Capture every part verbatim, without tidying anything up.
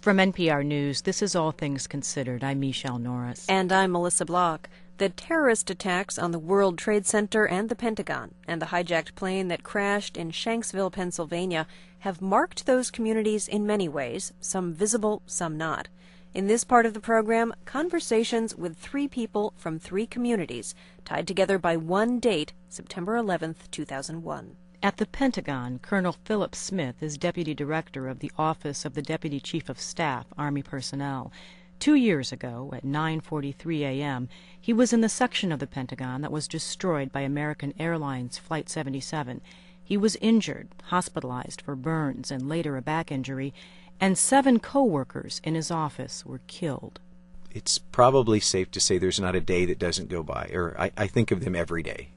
From N P R News, this is All Things Considered. I'm Michelle Norris. And I'm Melissa Block. The terrorist attacks on the World Trade Center and the Pentagon and the hijacked plane that crashed in Shanksville, Pennsylvania, have marked those communities in many ways, some visible, some not. In this part of the program, conversations with three people from three communities tied together by one date, September eleventh, two thousand one. At the Pentagon, Colonel Philip Smith is Deputy Director of the Office of the Deputy Chief of Staff, Army Personnel. Two years ago, at nine forty-three a m, he was in the section of the Pentagon that was destroyed by American Airlines Flight seventy-seven. He was injured, hospitalized for burns and later a back injury, and seven co-workers in his office were killed. It's probably safe to say there's not a day that doesn't go by, or I, I think of them every day.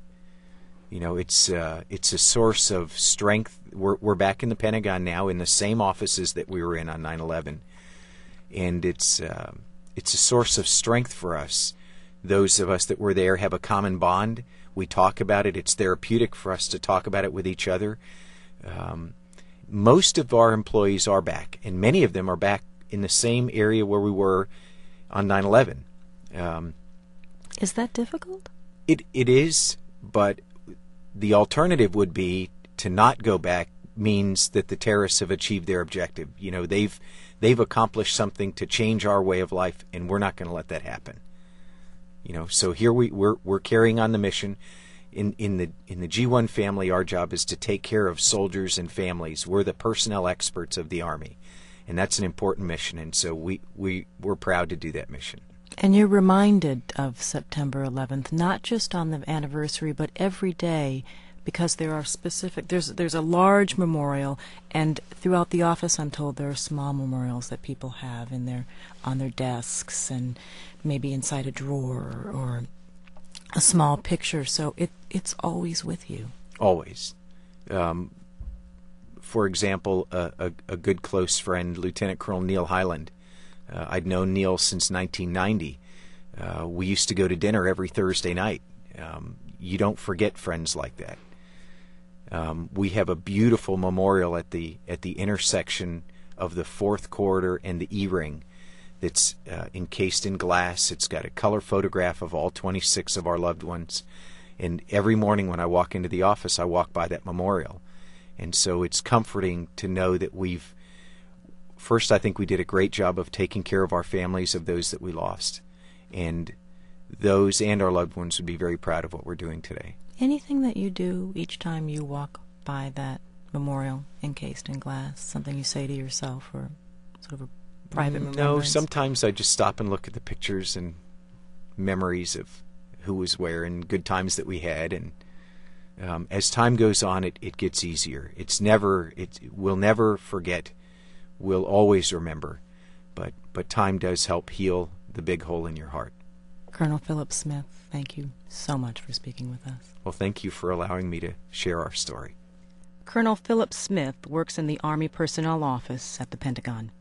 You know, it's uh, it's a source of strength. We're we're back in the Pentagon now, in the same offices that we were in on nine eleven, and it's uh, it's a source of strength for us. Those of us that were there have a common bond. We talk about it. It's therapeutic for us to talk about it with each other. Um, most of our employees are back, and many of them are back in the same area where we were on nine eleven. Um, is that difficult? It it is, but the alternative would be to not go back. Means that the terrorists have achieved their objective. You know, they've they've accomplished something to change our way of life, and we're not going to let that happen. You know, so here we we're we're carrying on the mission. In in the in the G one family, our job is to take care of soldiers and families. We're the personnel experts of the Army, and that's an important mission. And so we we we're proud to do that mission. And you're reminded of September eleventh, not just on the anniversary, but every day, because there are specific, there's there's a large memorial, and throughout the office, I'm told there are small memorials that people have in their on their desks and maybe inside a drawer or, or a small picture. So it it's always with you. Always. Um, for example, a, a, a good close friend, Lieutenant Colonel Neil Highland. Uh, I'd known Neil since nineteen ninety. Uh, we used to go to dinner every Thursday night. Um, you don't forget friends like that. Um, we have a beautiful memorial at the at the intersection of the fourth corridor and the E-ring that's uh, encased in glass. It's got a color photograph of all twenty-six of our loved ones. And every morning when I walk into the office, I walk by that memorial. And so it's comforting to know that we've First, I think we did a great job of taking care of our families of those that we lost. And those and our loved ones would be very proud of what we're doing today. Anything that you do each time you walk by that memorial encased in glass, something you say to yourself or sort of a private No, remembrance? sometimes I just stop and look at the pictures and memories of who was where and good times that we had. And um, as time goes on, it, it gets easier. It's never, it, we'll never forget. We'll always remember, but but time does help heal the big hole in your heart. Colonel Philip Smith, thank you so much for speaking with us. Well, thank you for allowing me to share our story. Colonel Philip Smith works in the Army Personnel Office at the Pentagon.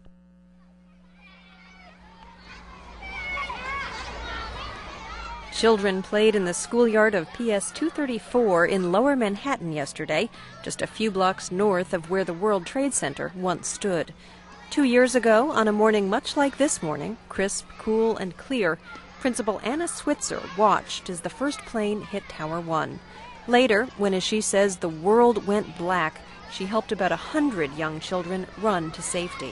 Children played in the schoolyard of P S two thirty-four in Lower Manhattan yesterday, just a few blocks north of where the World Trade Center once stood. Two years ago, on a morning much like this morning, crisp, cool, and clear, Principal Anna Switzer watched as the first plane hit Tower One. Later, when, as she says, the world went black, she helped about a hundred young children run to safety.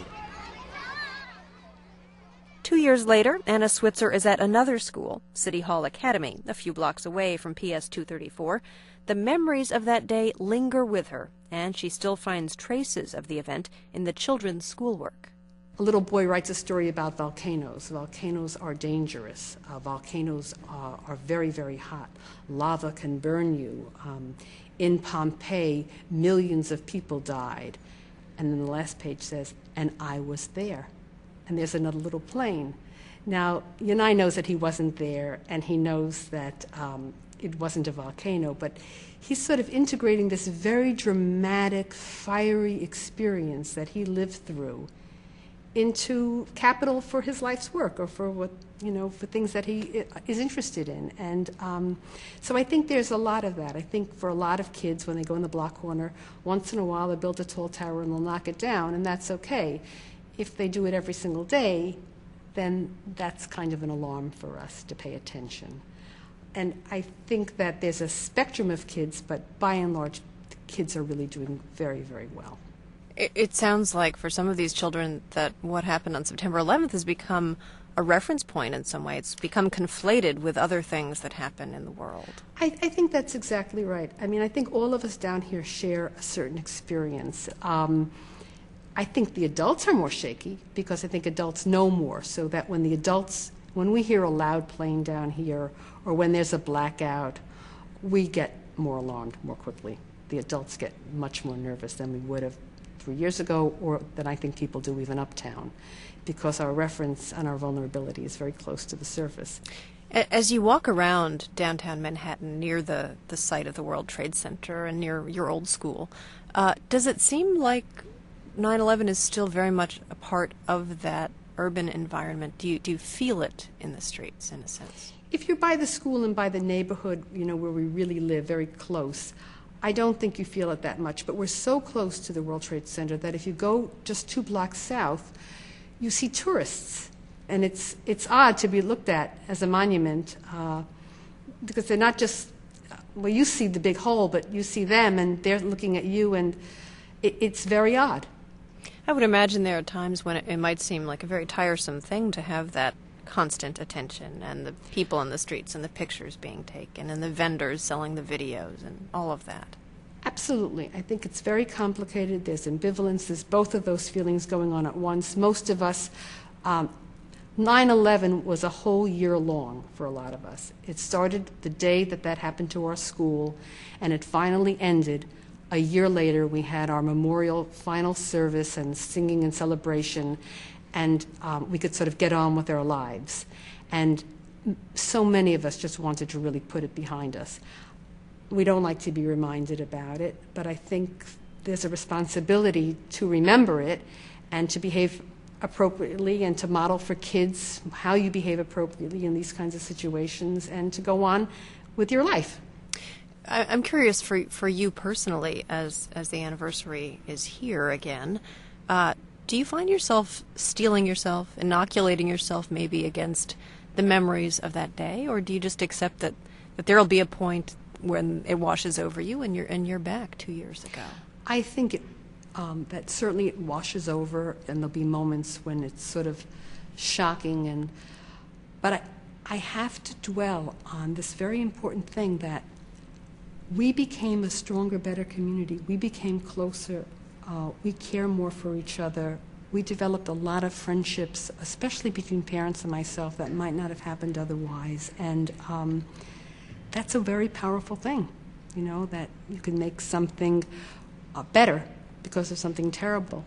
Two years later, Anna Switzer is at another school, City Hall Academy, a few blocks away from P S two thirty-four. The memories of that day linger with her, and she still finds traces of the event in the children's schoolwork. A little boy writes a story about volcanoes. Volcanoes are dangerous. Uh, volcanoes are, are very, very hot. Lava can burn you. Um, in Pompeii, millions of people died. And then the last page says, and I was there. And there's another little plane. Now, Yanai knows that he wasn't there, and he knows that um, it wasn't a volcano, but he's sort of integrating this very dramatic, fiery experience that he lived through into capital for his life's work, or for what, you know, for things that he is interested in. And um, so I think there's a lot of that. I think for a lot of kids, when they go in the block corner, once in a while they'll build a tall tower and they'll knock it down, and that's okay. if they do it every single day, then that's kind of an alarm for us to pay attention. And I think that there's a spectrum of kids, but by and large, the kids are really doing very, very well. It, it sounds like for some of these children that what happened on September eleventh has become a reference point in some way. It's become conflated with other things that happen in the world. I, I think that's exactly right. I mean, I think all of us down here share a certain experience. Um, I think the adults are more shaky because I think adults know more, so that when the adults, when we hear a loud plane down here or when there's a blackout, we get more alarmed more quickly. The adults get much more nervous than we would have three years ago, or than I think people do even uptown, because our reference and our vulnerability is very close to the surface. As you walk around downtown Manhattan near the, the site of the World Trade Center and near your old school, uh, does it seem like nine eleven is still very much a part of that urban environment? Do you, do you feel it in the streets, in a sense? If you're by the school and by the neighborhood, you know, where we really live, very close, I don't think you feel it that much. But we're so close to the World Trade Center that if you go just two blocks south, you see tourists. And it's it's odd to be looked at as a monument uh, because they're not just, well, you see the big hole, but you see them and they're looking at you, and it, it's very odd. I would imagine there are times when it, it might seem like a very tiresome thing to have that constant attention and the people in the streets and the pictures being taken and the vendors selling the videos and all of that. Absolutely. I think it's very complicated. There's ambivalence. There's both of those feelings going on at once. Most of us, um, nine eleven was a whole year long for a lot of us. It started the day that that happened to our school, and it finally ended. A year later, we had our memorial final service and singing and celebration, and um, we could sort of get on with our lives. And so many of us just wanted to really put it behind us. We don't like to be reminded about it, but I think there's a responsibility to remember it and to behave appropriately and to model for kids how you behave appropriately in these kinds of situations and to go on with your life. I'm curious for for you personally, as as the anniversary is here again, uh, do you find yourself steeling yourself, inoculating yourself maybe against the memories of that day, or do you just accept that, that there will be a point when it washes over you and you're and you're back two years ago? I think it, um, that certainly it washes over, and there'll be moments when it's sort of shocking, and but I I have to dwell on this very important thing that we became a stronger, better community. We became closer. Uh, we care more for each other. We developed a lot of friendships, especially between parents and myself, that might not have happened otherwise. And um, that's a very powerful thing, you know, that you can make something uh, better because of something terrible.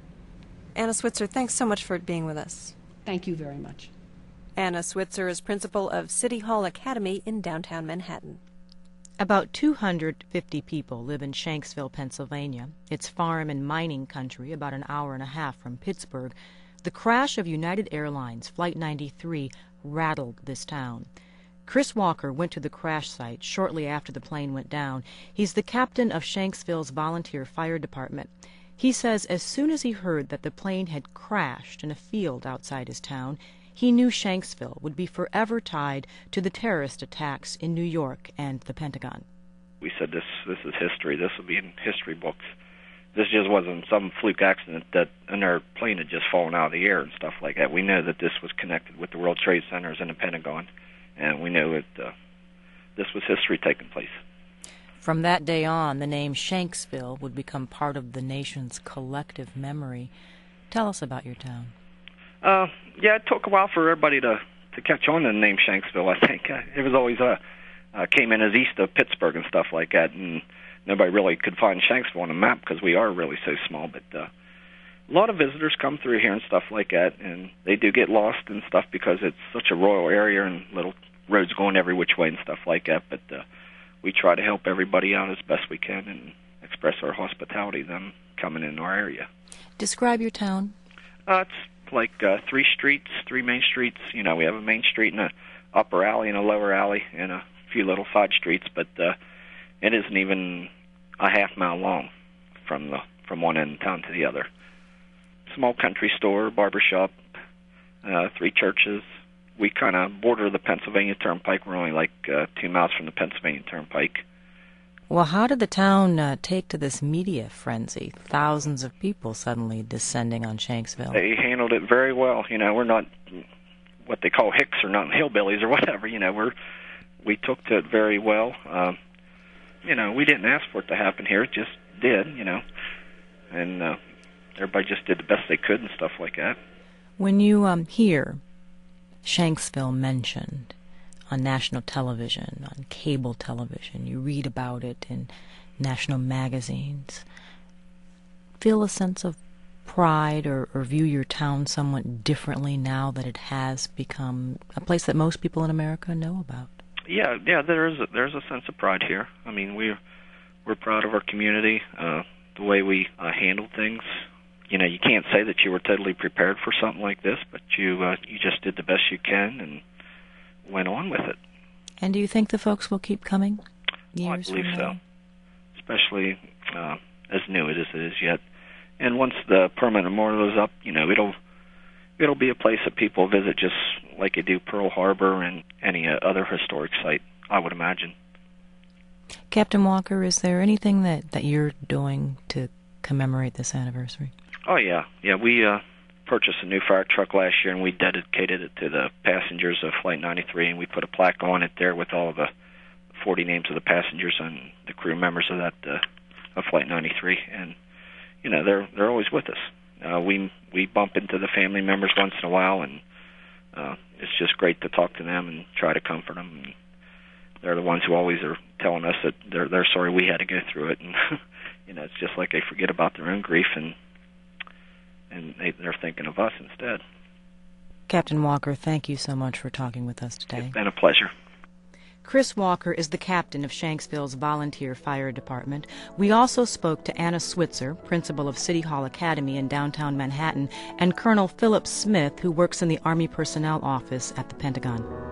Anna Switzer, thanks so much for being with us. Thank you very much. Anna Switzer is principal of City Hall Academy in downtown Manhattan. About two hundred fifty people live in Shanksville, Pennsylvania. It's farm and mining country, about an hour and a half from Pittsburgh. The crash of United Airlines Flight ninety-three rattled this town. Chris Walker went to the crash site shortly after the plane went down. He's the captain of Shanksville's volunteer fire department. He says as soon as he heard that the plane had crashed in a field outside his town, he knew Shanksville would be forever tied to the terrorist attacks in New York and the Pentagon. We said this this is history. This will be in history books. This just wasn't some fluke accident that another plane had just fallen out of the air and stuff like that. We know that this was connected with the World Trade Centers and the Pentagon, and we know that uh, this was history taking place. From that day on, the name Shanksville would become part of the nation's collective memory. Tell us about your town. Uh, yeah, it took a while for everybody to, to catch on to the name Shanksville, I think. Uh, it was always, uh, uh, came in as east of Pittsburgh and stuff like that, and nobody really could find Shanksville on a map because we are really so small. But uh, a lot of visitors come through here and stuff like that, and they do get lost and stuff because it's such a rural area and little roads going every which way and stuff like that. But uh, we try to help everybody out as best we can and express our hospitality to them coming in our area. Describe your town. Uh, it's like uh, three streets, three main streets. You know, we have a main street and a upper alley and a lower alley and a few little side streets, but uh, it isn't even a half mile long from the from one end of town to the other. small country store, barber shop, uh, three churches. We kind of border the Pennsylvania Turnpike. We're only like uh, two miles from the Pennsylvania Turnpike. Well, how did the town uh, take to this media frenzy? Thousands of people suddenly descending on Shanksville. They handled it very well. You know, we're not what they call hicks or not hillbillies or whatever. You know, we're we took to it very well. Um, you know, we didn't ask for it to happen here; it just did. You know, and uh, everybody just did the best they could and stuff like that. When you um, hear Shanksville mentioned on national television, on cable television, you read about it in national magazines, feel a sense of pride or, or view your town somewhat differently now that it has become a place that most people in America know about? Yeah, yeah, there is a, there's a sense of pride here. I mean, we're we're proud of our community, uh, the way we uh, handle things. You know, you can't say that you were totally prepared for something like this, but you uh, you just did the best you can and went on with it. And do you think the folks will keep coming years Oh, I believe from so, now? especially uh, as new as it is yet. And once the permanent memorial is up, you know, it'll it'll be a place that people visit just like you do Pearl Harbor and any uh, other historic site, I would imagine. Captain Walker, is there anything that, that you're doing to commemorate this anniversary? Oh, yeah. Yeah, we uh, purchased a new fire truck last year, and we dedicated it to the passengers of Flight ninety-three, and we put a plaque on it there with all of the forty names of the passengers and the crew members of that uh, of Flight ninety-three. And, you know, they're they're always with us. Uh, we we bump into the family members once in a while, and uh, it's just great to talk to them and try to comfort them. And they're the ones who always are telling us that they're they're sorry we had to go through it, and you know, it's just like they forget about their own grief and and they, they're thinking of us instead. Captain Walker, thank you so much for talking with us today. It's been a pleasure. Chris Walker is the captain of Shanksville's volunteer fire department. We also spoke to Anna Switzer, principal of City Hall Academy in downtown Manhattan, and Colonel Philip Smith, who works in the Army Personnel Office at the Pentagon.